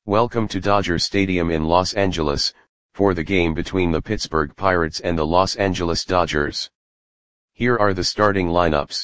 Welcome to Dodger Stadium in Los Angeles, for the game between the Pittsburgh Pirates and the Los Angeles Dodgers. Here are the starting lineups.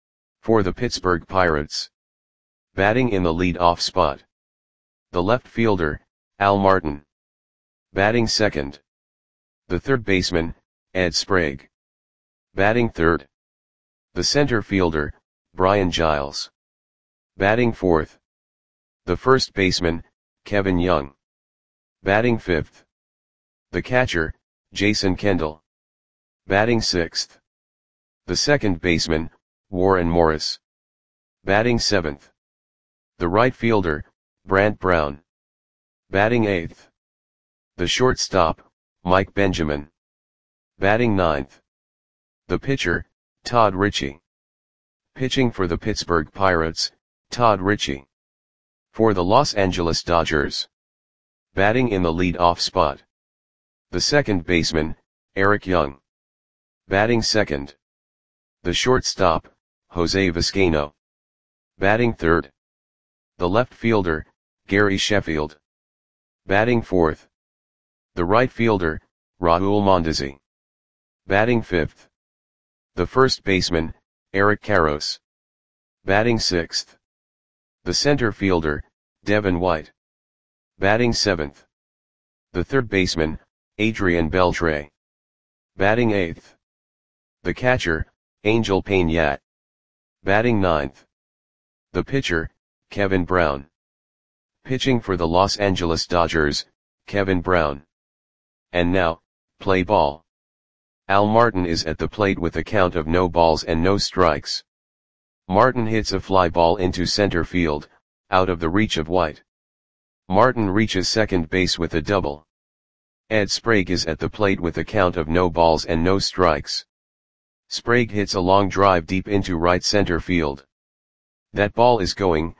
For the Pittsburgh Pirates. Batting in the lead-off spot. The left fielder, Al Martin. Batting second. The third baseman, Ed Sprague. Batting third. The center fielder, Brian Giles. Batting fourth. The first baseman, Kevin Young. Batting fifth. The catcher, Jason Kendall. Batting sixth. The second baseman, Warren Morris. Batting seventh. The right fielder, Brant Brown. Batting eighth. The shortstop, Mike Benjamin. Batting ninth. The pitcher, Todd Ritchie. Pitching for the Pittsburgh Pirates, Todd Ritchie. For the Los Angeles Dodgers. Batting in the lead-off spot. The second baseman, Eric Young. Batting second. The shortstop, Jose Vizcaino. Batting third. The left fielder, Gary Sheffield. Batting fourth. The right fielder, Raul Mondesi. Batting fifth. The first baseman, Eric Karros. Batting sixth. The center fielder, Devin White. Batting seventh. The third baseman, Adrian Beltre. Batting eighth. The catcher, Angel Painat. Batting ninth. The pitcher, Kevin Brown. Pitching for the Los Angeles Dodgers, Kevin Brown. And now, play ball. Al Martin is at the plate with a count of no balls and no strikes. Martin hits a fly ball into center field, out of the reach of White. Martin reaches second base with a double. Ed Sprague is at the plate with a count of no balls and no strikes. Sprague hits a long drive deep into right center field. That ball is going,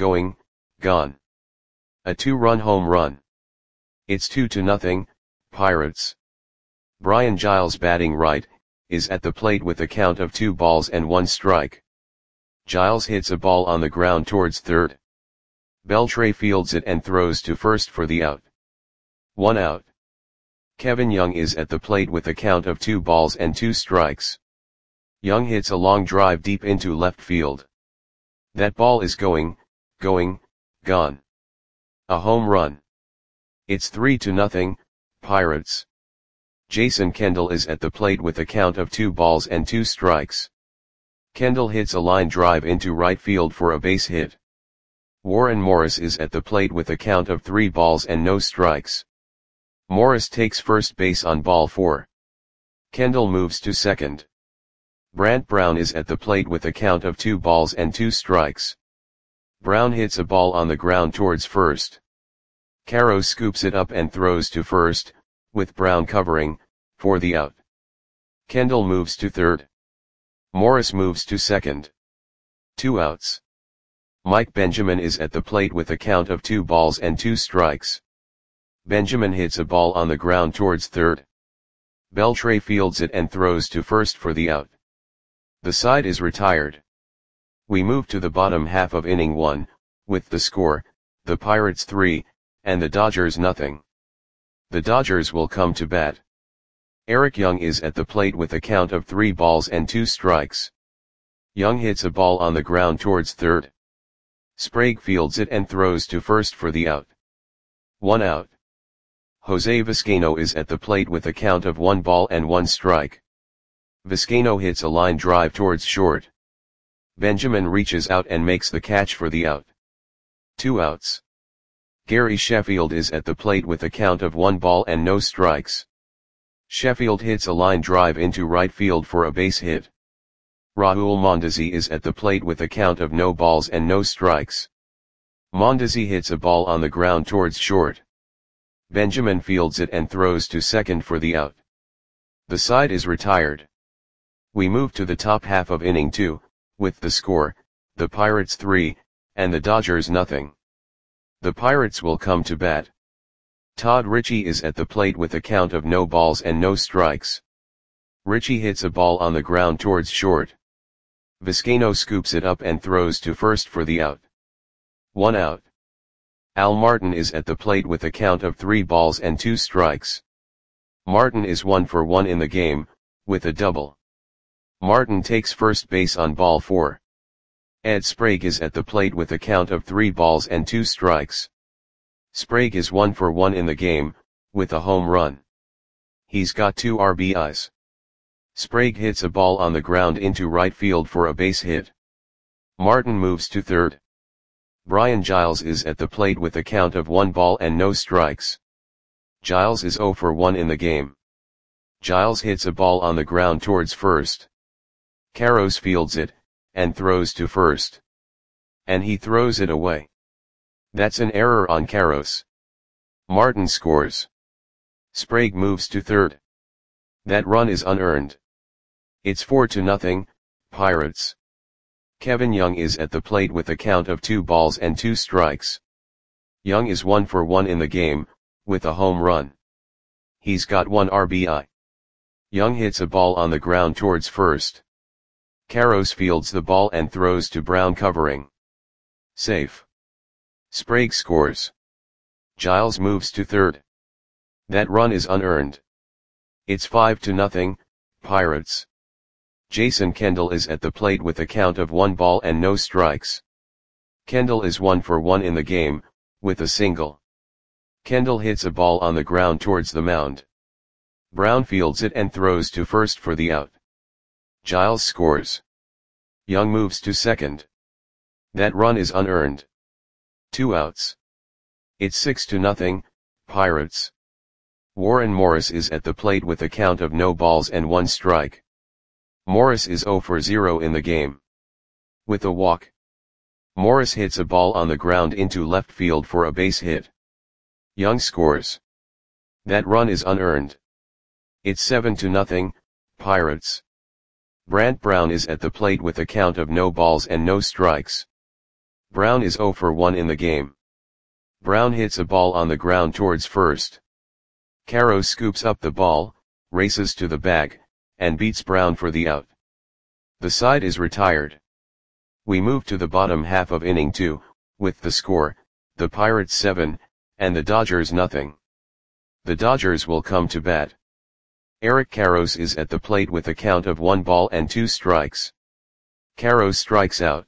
gone. A 2-run home run. It's 2-0, Pirates. Brian Giles, batting right, is at the plate with a count of 2 balls and 1 strike. Giles hits a ball on the ground towards third. Beltre fields it and throws to first for the out. 1 out. Kevin Young is at the plate with a count of 2 balls and 2 strikes. Young hits a long drive deep into left field. That ball is going, gone. A home run. It's 3-0, Pirates. Jason Kendall is at the plate with a count of 2 balls and 2 strikes. Kendall hits a line drive into right field for a base hit. Warren Morris is at the plate with a count of 3 balls and no strikes. Morris takes first base on ball 4. Kendall moves to second. Brant Brown is at the plate with a count of 2 balls and 2 strikes. Brown hits a ball on the ground towards first. Karros scoops it up and throws to first, with Brown covering, for the out. Kendall moves to third. Morris moves to second. 2 outs. Mike Benjamin is at the plate with a count of 2 balls and 2 strikes. Benjamin hits a ball on the ground towards third. Beltre fields it and throws to first for the out. The side is retired. We move to the bottom half of inning 1, with the score, the Pirates 3, and the Dodgers 0. The Dodgers will come to bat. Eric Young is at the plate with a count of 3 balls and 2 strikes. Young hits a ball on the ground towards third. Sprague fields it and throws to first for the out. 1 out. Jose Vizcaino is at the plate with a count of 1 ball and 1 strike. Vizcaino hits a line drive towards short. Benjamin reaches out and makes the catch for the out. 2 outs. Gary Sheffield is at the plate with a count of 1 ball and no strikes. Sheffield hits a line drive into right field for a base hit. Raul Mondesi is at the plate with a count of no balls and no strikes. Mondesi hits a ball on the ground towards short. Benjamin fields it and throws to second for the out. The side is retired. We move to the top half of inning 2, with the score, the Pirates 3, and the Dodgers 0. The Pirates will come to bat. Todd Ritchie is at the plate with a count of no balls and no strikes. Ritchie hits a ball on the ground towards short. Vizcaino scoops it up and throws to first for the out. 1 out. Al Martin is at the plate with a count of 3 balls and 2 strikes. Martin is 1 for 1 in the game, with a double. Martin takes first base on ball 4. Ed Sprague is at the plate with a count of 3 balls and 2 strikes. Sprague is 1 for 1 in the game, with a home run. He's got 2 RBIs. Sprague hits a ball on the ground into right field for a base hit. Martin moves to third. Brian Giles is at the plate with a count of 1 ball and no strikes. Giles is 0 for 1 in the game. Giles hits a ball on the ground towards first. Karros fields it, and throws to first. And he throws it away. That's an error on Karros. Martin scores. Sprague moves to third. That run is unearned. It's 4-0, Pirates. Kevin Young is at the plate with a count of 2 balls and 2 strikes. Young is 1 for 1 in the game, with a home run. He's got 1 RBI. Young hits a ball on the ground towards first. Karros fields the ball and throws to Brown covering. Safe. Sprague scores. Giles moves to third. That run is unearned. It's 5-0, Pirates. Jason Kendall is at the plate with a count of 1 ball and no strikes. Kendall is 1 for 1 in the game, with a single. Kendall hits a ball on the ground towards the mound. Brown fields it and throws to first for the out. Giles scores. Young moves to second. That run is unearned. 2 outs. It's 6-0, Pirates. Warren Morris is at the plate with a count of no balls and 1 strike. Morris is 0 for 0 in the game. With a walk. Morris hits a ball on the ground into left field for a base hit. Young scores. That run is unearned. It's 7-0, Pirates. Brant Brown is at the plate with a count of no balls and no strikes. Brown is 0 for 1 in the game. Brown hits a ball on the ground towards first. Karros scoops up the ball, races to the bag, and beats Brown for the out. The side is retired. We move to the bottom half of inning 2, with the score, the Pirates 7, and the Dodgers nothing. The Dodgers will come to bat. Eric Karros is at the plate with a count of 1 ball and 2 strikes. Karros strikes out.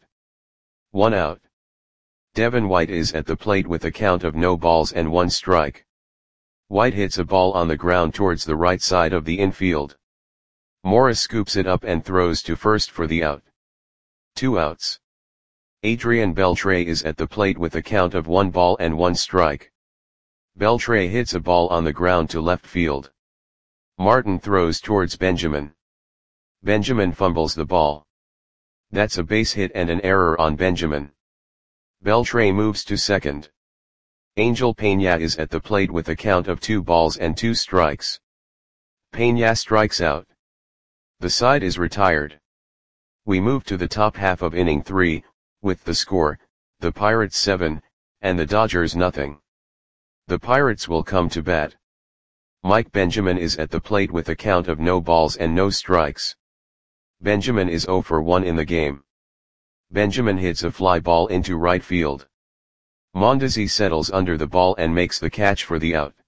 1 out. Devin White is at the plate with a count of no balls and 1 strike. White hits a ball on the ground towards the right side of the infield. Morris scoops it up and throws to first for the out. 2 outs. Adrian Beltre is at the plate with a count of 1 ball and 1 strike. Beltre hits a ball on the ground to left field. Martin throws towards Benjamin. Benjamin fumbles the ball. That's a base hit and an error on Benjamin. Beltre moves to second. Angel Peña is at the plate with a count of 2 balls and 2 strikes. Peña strikes out. The side is retired. We move to the top half of inning 3, with the score, the Pirates 7, and the Dodgers nothing. The Pirates will come to bat. Mike Benjamin is at the plate with a count of no balls and no strikes. Benjamin is 0 for 1 in the game. Benjamin hits a fly ball into right field. Mondesi settles under the ball and makes the catch for the out.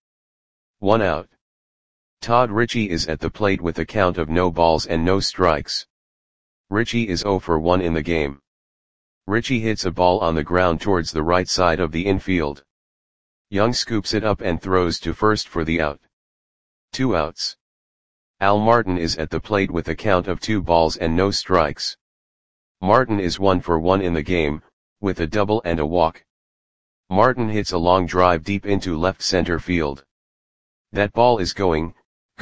1 out. Todd Ritchie is at the plate with a count of no balls and no strikes. Ritchie is 0 for 1 in the game. Ritchie hits a ball on the ground towards the right side of the infield. Young scoops it up and throws to first for the out. 2 outs. Al Martin is at the plate with a count of 2 balls and no strikes. Martin is 1 for 1 in the game, with a double and a walk. Martin hits a long drive deep into left center field. That ball is going,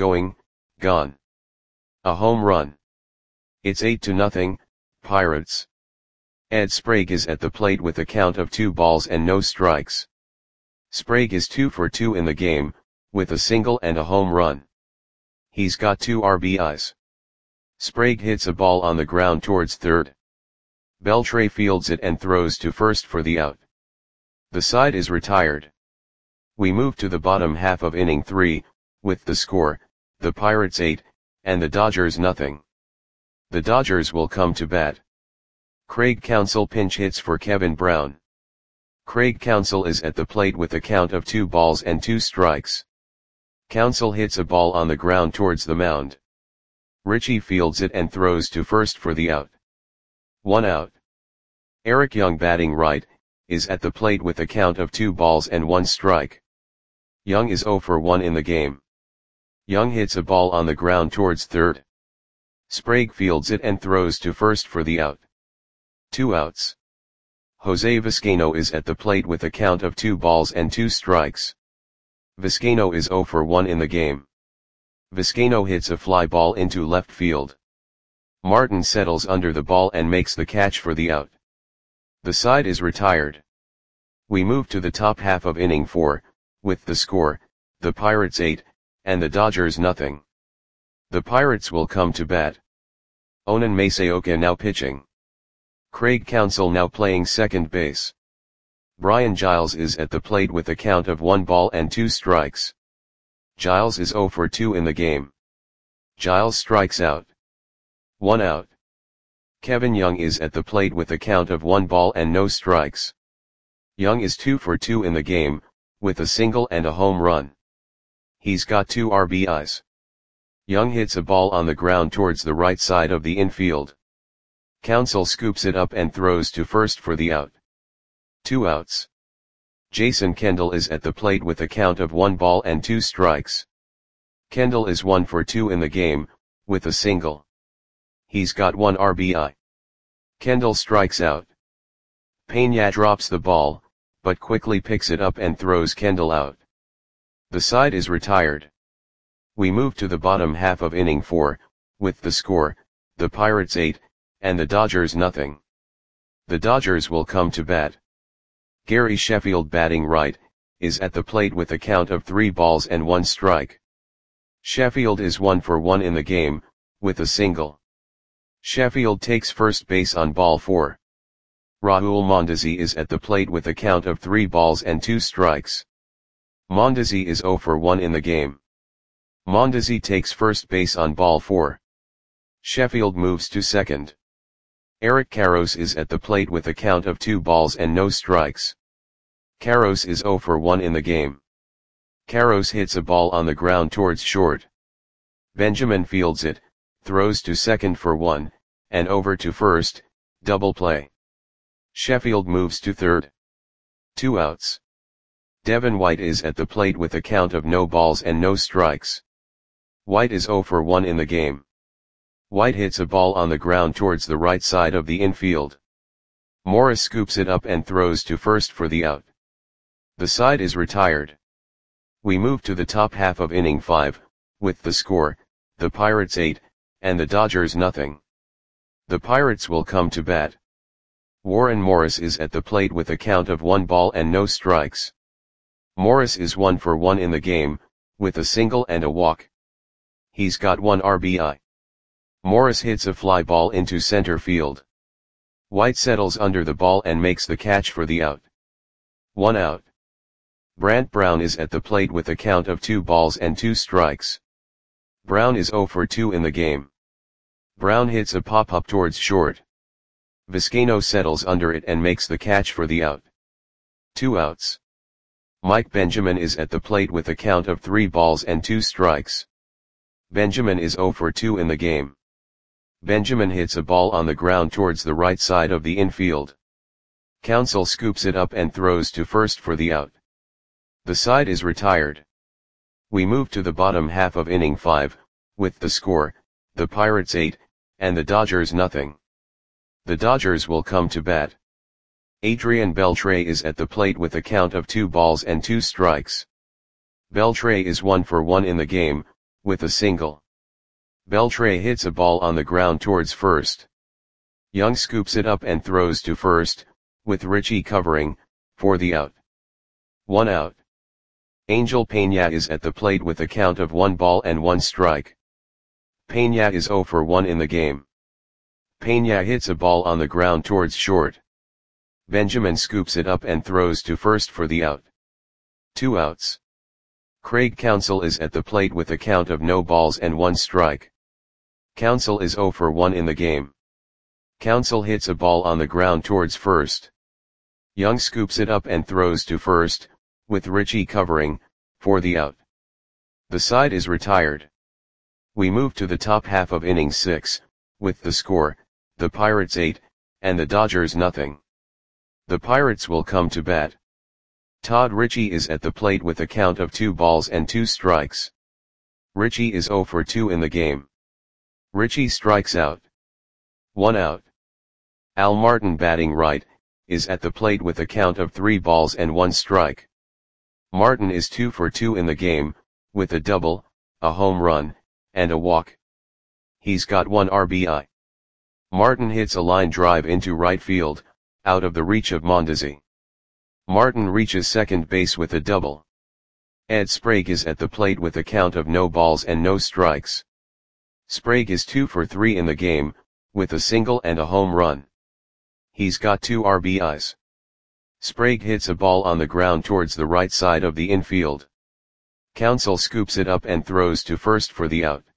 gone. A home run. It's 8-0, Pirates. Ed Sprague is at the plate with a count of 2 balls and no strikes. Sprague is 2 for 2 in the game, with a single and a home run. He's got 2 RBIs. Sprague hits a ball on the ground towards third. Beltre fields it and throws to first for the out. The side is retired. We move to the bottom half of inning 3, with the score, the Pirates 8, and the Dodgers nothing. The Dodgers will come to bat. Craig Counsell pinch hits for Kevin Brown. Craig Counsell is at the plate with a count of 2 balls and 2 strikes. Counsell hits a ball on the ground towards the mound. Richie fields it and throws to first for the out. 1 out. Eric Young, batting right, is at the plate with a count of 2 balls and 1 strike. Young is 0 for 1 in the game. Young hits a ball on the ground towards third. Sprague fields it and throws to first for the out. 2 outs. Jose Vizcaino is at the plate with a count of 2 balls and 2 strikes. Vizcaino is 0 for 1 in the game. Vizcaino hits a fly ball into left field. Martin settles under the ball and makes the catch for the out. The side is retired. We move to the top half of inning 4, with the score, the Pirates 8, and the Dodgers nothing. The Pirates will come to bat. Onan Masaoka now pitching. Craig Counsell now playing second base. Brian Giles is at the plate with a count of 1 ball and 2 strikes. Giles is 0 for 2 in the game. Giles strikes out. 1 out. Kevin Young is at the plate with a count of 1 ball and no strikes. Young is 2 for 2 in the game, with a single and a home run. He's got 2 RBIs. Young hits a ball on the ground towards the right side of the infield. Counsell scoops it up and throws to first for the out. 2 outs. Jason Kendall is at the plate with a count of 1 ball and 2 strikes. Kendall is 1 for 2 in the game, with a single. He's got 1 RBI. Kendall strikes out. Peña drops the ball, but quickly picks it up and throws Kendall out. The side is retired. We move to the bottom half of inning 4, with the score, the Pirates 8, and the Dodgers nothing. The Dodgers will come to bat. Gary Sheffield, batting right, is at the plate with a count of 3 balls and 1 strike. Sheffield is 1 for 1 in the game, with a single. Sheffield takes first base on ball 4. Raul Mondesi is at the plate with a count of 3 balls and 2 strikes. Mondesi is 0 for 1 in the game. Mondesi takes first base on ball 4. Sheffield moves to second. Eric Karros is at the plate with a count of 2 balls and no strikes. Karros is 0 for 1 in the game. Karros hits a ball on the ground towards short. Benjamin fields it, throws to second for 1, and over to first, double play. Sheffield moves to third. 2 outs. Devin White is at the plate with a count of no balls and no strikes. White is 0 for 1 in the game. White hits a ball on the ground towards the right side of the infield. Morris scoops it up and throws to first for the out. The side is retired. We move to the top half of inning 5, with the score, the Pirates 8, and the Dodgers nothing. The Pirates will come to bat. Warren Morris is at the plate with a count of 1 ball and no strikes. Morris is 1 for 1 in the game, with a single and a walk. He's got 1 RBI. Morris hits a fly ball into center field. White settles under the ball and makes the catch for the out. 1 out. Brant Brown is at the plate with a count of 2 balls and 2 strikes. Brown is 0 for 2 in the game. Brown hits a pop-up towards short. Vizcaino settles under it and makes the catch for the out. 2 outs. Mike Benjamin is at the plate with a count of 3 balls and 2 strikes. Benjamin is 0 for 2 in the game. Benjamin hits a ball on the ground towards the right side of the infield. Counsell scoops it up and throws to first for the out. The side is retired. We move to the bottom half of inning 5, with the score, the Pirates 8, and the Dodgers nothing. The Dodgers will come to bat. Adrian Beltre is at the plate with a count of 2 balls and 2 strikes. Beltre is 1 for 1 in the game, with a single. Beltre hits a ball on the ground towards first. Young scoops it up and throws to first, with Richie covering, for the out. 1 out. Angel Peña is at the plate with a count of 1 ball and 1 strike. Peña is 0 for 1 in the game. Peña hits a ball on the ground towards short. Benjamin scoops it up and throws to first for the out. 2 outs. Craig Counsell is at the plate with a count of no balls and 1 strike. Counsell is 0 for 1 in the game. Counsell hits a ball on the ground towards first. Young scoops it up and throws to first, with Richie covering, for the out. The side is retired. We move to the top half of inning 6, with the score, the Pirates 8, and the Dodgers nothing. The Pirates will come to bat. Todd Richie is at the plate with a count of 2 balls and 2 strikes. Richie is 0 for 2 in the game. Richie strikes out. 1 out. Al Martin batting right, is at the plate with a count of 3 balls and 1 strike. Martin is 2 for 2 in the game, with a double, a home run, and a walk. He's got 1 RBI. Martin hits a line drive into right field, out of the reach of Mondesi. Martin reaches second base with a double. Ed Sprague is at the plate with a count of no balls and no strikes. Sprague is 2 for 3 in the game, with a single and a home run. He's got 2 RBIs. Sprague hits a ball on the ground towards the right side of the infield. Counsell scoops it up and throws to first for the out.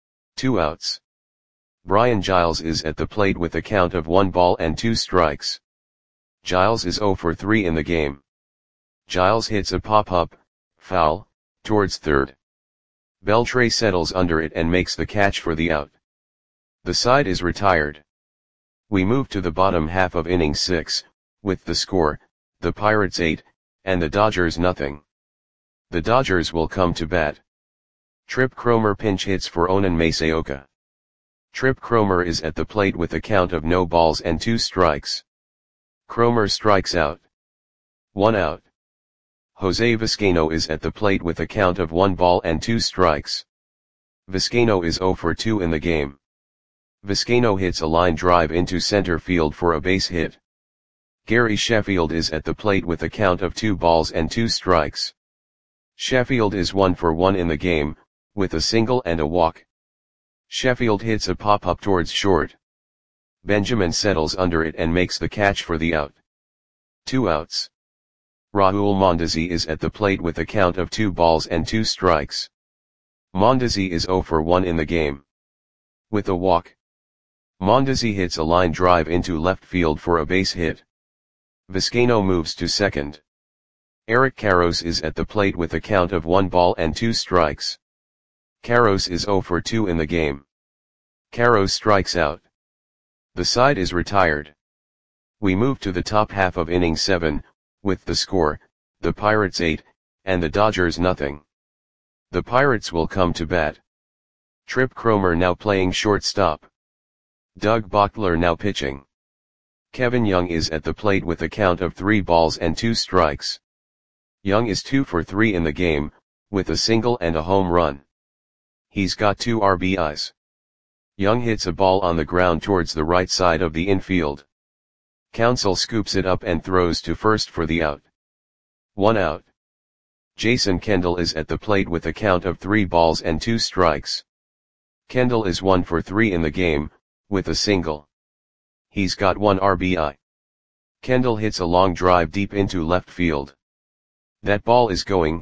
2 outs. Brian Giles is at the plate with a count of 1 ball and 2 strikes. Giles is 0 for 3 in the game. Giles hits a pop-up, foul, towards third. Beltre settles under it and makes the catch for the out. The side is retired. We move to the bottom half of inning 6, with the score, the Pirates 8, and the Dodgers nothing. The Dodgers will come to bat. Trip Cromer pinch hits for Onan Masaoka. Trip Cromer is at the plate with a count of no balls and 2 strikes. Cromer strikes out. 1 out. Jose Vizcaino is at the plate with a count of 1 ball and 2 strikes. Vizcaino is 0 for 2 in the game. Vizcaino hits a line drive into center field for a base hit. Gary Sheffield is at the plate with a count of 2 balls and 2 strikes. Sheffield is 1 for 1 in the game, with a single and a walk. Sheffield hits a pop-up towards short. Benjamin settles under it and makes the catch for the out. 2 outs. Raul Mondesi is at the plate with a count of 2 balls and 2 strikes. Mondesi is 0 for 1 in the game. With a walk. Mondesi hits a line drive into left field for a base hit. Vizcaino moves to second. Eric Karros is at the plate with a count of 1 ball and 2 strikes. Karros is 0 for 2 in the game. Karros strikes out. The side is retired. We move to the top half of inning 7, with the score, the Pirates 8, and the Dodgers nothing. The Pirates will come to bat. Trip Cromer now playing shortstop. Doug Bochtler now pitching. Kevin Young is at the plate with a count of 3 balls and 2 strikes. Young is 2 for 3 in the game, with a single and a home run. He's got 2 RBIs. Young hits a ball on the ground towards the right side of the infield. Counsell scoops it up and throws to first for the out. 1 out. Jason Kendall is at the plate with a count of 3 balls and 2 strikes. Kendall is 1 for 3 in the game, with a single. He's got 1 RBI. Kendall hits a long drive deep into left field. That ball is gone.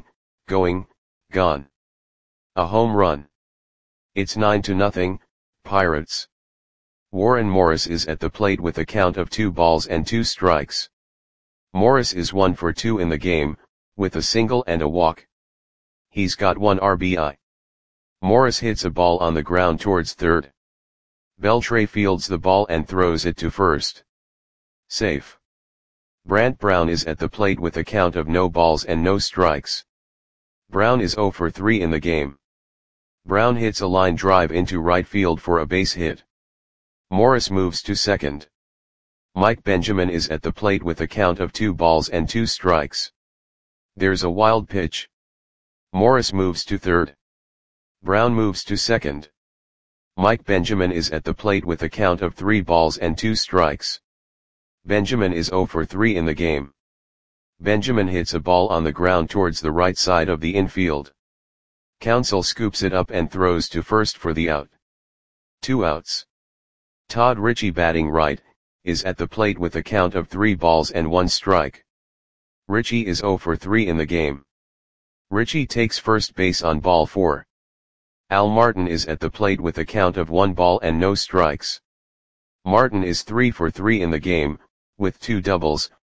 A home run. It's 9-0, Pirates. Warren Morris is at the plate with a count of 2 balls and 2 strikes. Morris is 1 for 2 in the game, with a single and a walk. He's got 1 RBI. Morris hits a ball on the ground towards third. Beltre fields the ball and throws it to first. Safe. Brant Brown is at the plate with a count of no balls and no strikes. Brown is 0 for 3 in the game. Brown hits a line drive into right field for a base hit. Morris moves to second. Mike Benjamin is at the plate with a count of 2 balls and 2 strikes. There's a wild pitch. Morris moves to third. Brown moves to second. Mike Benjamin is at the plate with a count of 3 balls and 2 strikes. Benjamin is 0 for 3 in the game. Benjamin hits a ball on the ground towards the right side of the infield. Counsell scoops it up and throws to first for the out. 2 outs. Todd Richie batting right, is at the plate with a count of 3 balls and 1 strike. Richie is 0 for 3 in the game. Richie takes first base on ball 4. Al Martin is at the plate with a count of 1 ball and no strikes. Martin is 3 for 3 in the game, with 2 doubles,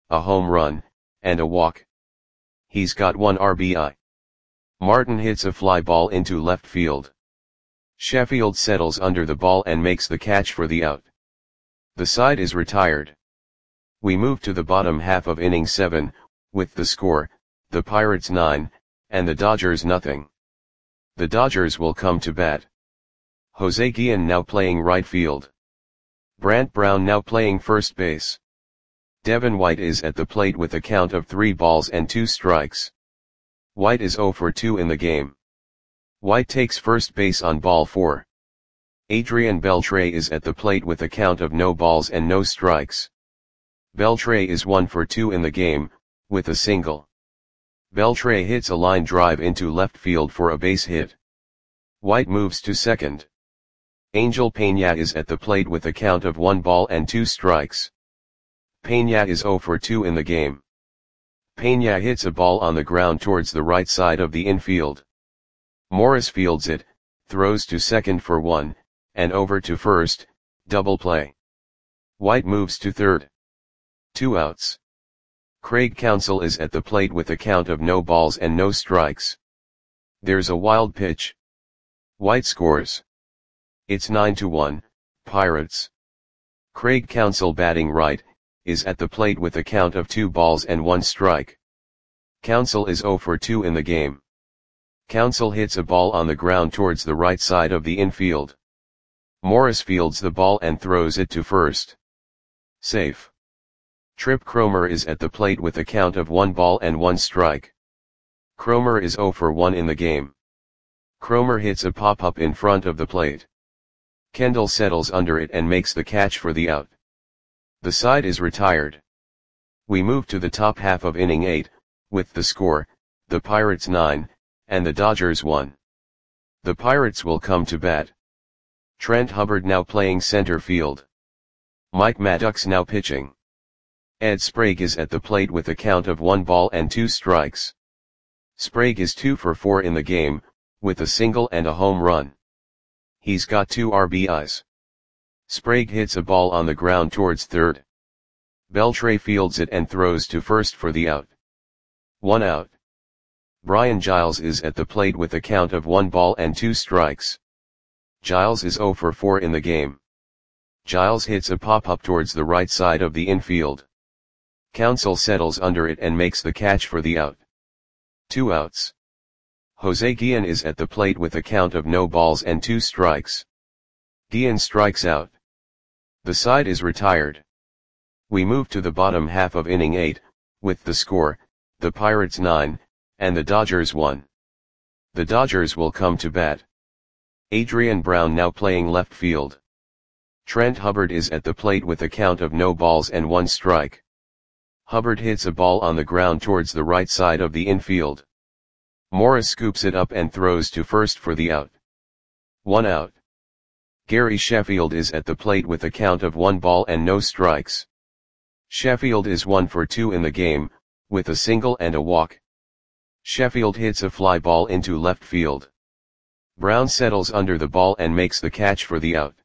a home run, and a walk. He's got 1 RBI. Martin hits a fly ball into left field. Sheffield settles under the ball and makes the catch for the out. The side is retired. We move to the bottom half of inning 7, with the score, the Pirates 9, and the Dodgers nothing. The Dodgers will come to bat. Jose Guillen now playing right field. Brant Brown now playing first base. Devin White is at the plate with a count of 3 balls and 2 strikes. White is 0 for 2 in the game. White takes first base on ball 4. Adrian Beltre is at the plate with a count of no balls and no strikes. Beltre is 1 for 2 in the game, with a single. Beltre hits a line drive into left field for a base hit. White moves to second. Angel Peña is at the plate with a count of 1 ball and 2 strikes. Peña is 0 for 2 in the game. Peña hits a ball on the ground towards the right side of the infield. Morris fields it, throws to second for 1, and over to first, double play. White moves to third. 2 outs. Craig Counsell is at the plate with a count of no balls and no strikes. There's a wild pitch. White scores. It's 9-1, Pirates. Craig Counsell batting right, is at the plate with a count of 2 balls and 1 strike. Counsell is 0 for 2 in the game. Counsell hits a ball on the ground towards the right side of the infield. Morris fields the ball and throws it to first. Safe. Trip Cromer is at the plate with a count of 1 ball and 1 strike. Cromer is 0 for 1 in the game. Cromer hits a pop-up in front of the plate. Kendall settles under it and makes the catch for the out. The side is retired. We move to the top half of inning 8, with the score, the Pirates 9, and the Dodgers 1. The Pirates will come to bat. Trent Hubbard now playing center field. Mike Maddox now pitching. Ed Sprague is at the plate with a count of 1 ball and 2 strikes. Sprague is 2 for 4 in the game, with a single and a home run. He's got 2 RBIs. Sprague hits a ball on the ground towards third. Beltre fields it and throws to first for the out. 1 out. Brian Giles is at the plate with a count of 1 ball and 2 strikes. Giles is 0 for 4 in the game. Giles hits a pop-up towards the right side of the infield. Counsell settles under it and makes the catch for the out. 2 outs. Jose Guillen is at the plate with a count of no balls and 2 strikes. Guillen strikes out. The side is retired. We move to the bottom half of inning 8, with the score, the Pirates 9, and the Dodgers 1. The Dodgers will come to bat. Adrian Brown now playing left field. Trent Hubbard is at the plate with a count of no balls and 1 strike. Hubbard hits a ball on the ground towards the right side of the infield. Morris scoops it up and throws to first for the out. 1 out. Gary Sheffield is at the plate with a count of 1 ball and no strikes. Sheffield is 1 for 2 in the game, with a single and a walk. Sheffield hits a fly ball into left field. Brown settles under the ball and makes the catch for the out.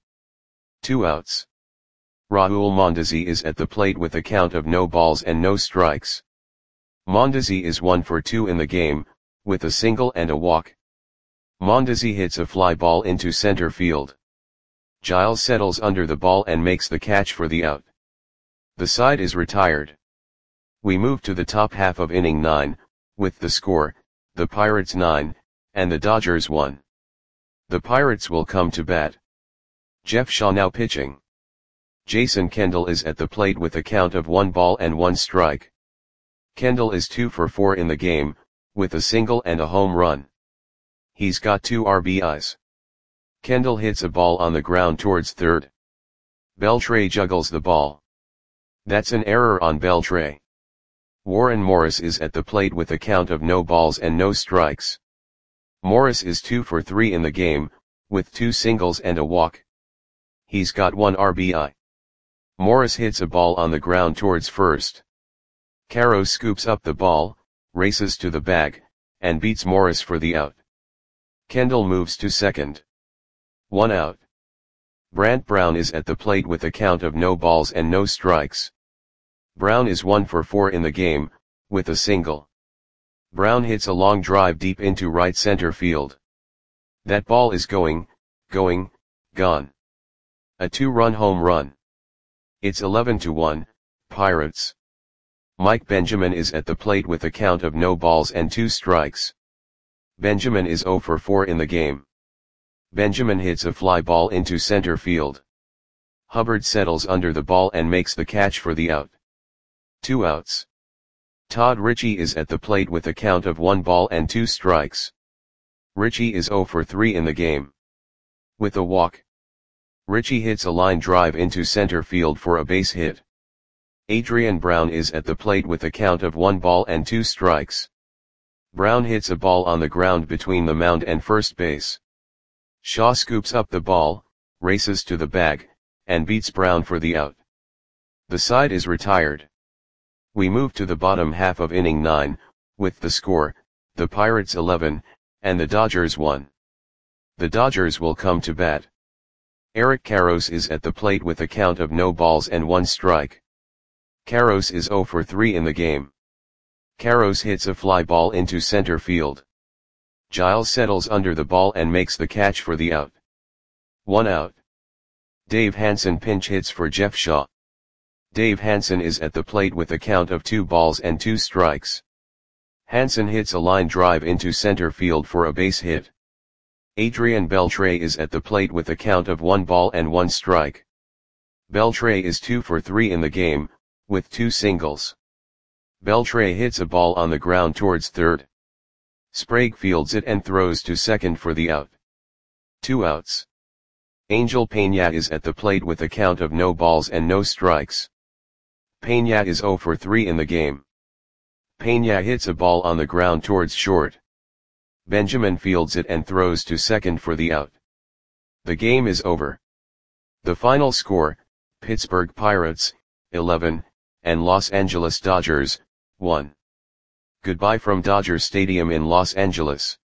2 outs. Raul Mondesi is at the plate with a count of no balls and no strikes. Mondesi is 1 for 2 in the game, with a single and a walk. Mondesi hits a fly ball into center field. Giles settles under the ball and makes the catch for the out. The side is retired. We move to the top half of inning 9, with the score, the Pirates 9, and the Dodgers 1. The Pirates will come to bat. Jeff Shaw now pitching. Jason Kendall is at the plate with a count of 1 ball and 1 strike. Kendall is 2 for 4 in the game, with a single and a home run. He's got 2 RBIs. Kendall hits a ball on the ground towards third. Beltre juggles the ball. That's an error on Beltre. Warren Morris is at the plate with a count of no balls and no strikes. Morris is 2 for 3 in the game, with 2 singles and a walk. He's got 1 RBI. Morris hits a ball on the ground towards first. Caro scoops up the ball, races to the bag, and beats Morris for the out. Kendall moves to second. 1 out. Brant Brown is at the plate with a count of no balls and no strikes. Brown is 1 for 4 in the game, with a single. Brown hits a long drive deep into right center field. That ball is gone. A 2-run home run. It's 11-1, Pirates. Mike Benjamin is at the plate with a count of no balls and 2 strikes. Benjamin is 0 for 4 in the game. Benjamin hits a fly ball into center field. Hubbard settles under the ball and makes the catch for the out. 2 outs. Todd Ritchie is at the plate with a count of 1 ball and 2 strikes. Ritchie is 0 for 3 in the game. With a walk. Ritchie hits a line drive into center field for a base hit. Adrian Brown is at the plate with a count of 1 ball and 2 strikes. Brown hits a ball on the ground between the mound and first base. Shaw scoops up the ball, races to the bag, and beats Brown for the out. The side is retired. We move to the bottom half of inning 9, with the score, the Pirates 11, and the Dodgers 1. The Dodgers will come to bat. Eric Karros is at the plate with a count of no balls and 1 strike. Karros is 0 for 3 in the game. Karros hits a fly ball into center field. Giles settles under the ball and makes the catch for the out. 1 out. Dave Hansen pinch hits for Jeff Shaw. Dave Hansen is at the plate with a count of 2 balls and 2 strikes. Hansen hits a line drive into center field for a base hit. Adrian Beltre is at the plate with a count of 1 ball and 1 strike. Beltre is 2 for 3 in the game, with 2 singles. Beltre hits a ball on the ground towards third. Sprague fields it and throws to second for the out. 2 outs. Angel Peña is at the plate with a count of no balls and no strikes. Peña is 0 for 3 in the game. Peña hits a ball on the ground towards short. Benjamin fields it and throws to second for the out. The game is over. The final score, Pittsburgh Pirates, 11, and Los Angeles Dodgers, 1. Goodbye from Dodger Stadium in Los Angeles.